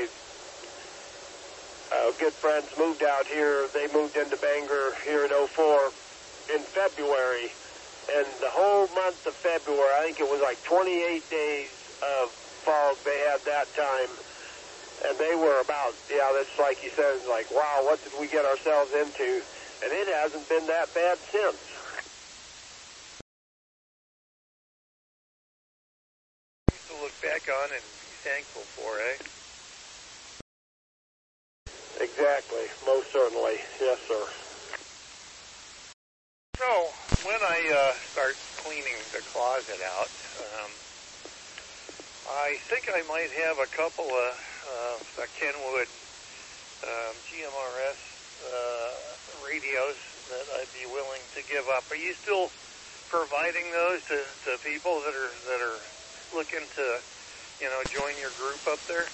my good friends moved out here. They moved into Bangor here in '04 in February. And the whole month of February, I think it was like 28 days of fog they had that time. And they were about, that's like you said, it's like, wow, what did we get ourselves into? And it hasn't been that bad since. To look back on and be thankful for, eh? Exactly, most certainly. Yes, sir. So, when I start cleaning the closet out, I think I might have a couple of Kenwood GMRS radios that I'd be willing to give up. Are you still providing those to people that are looking to, join your group up there?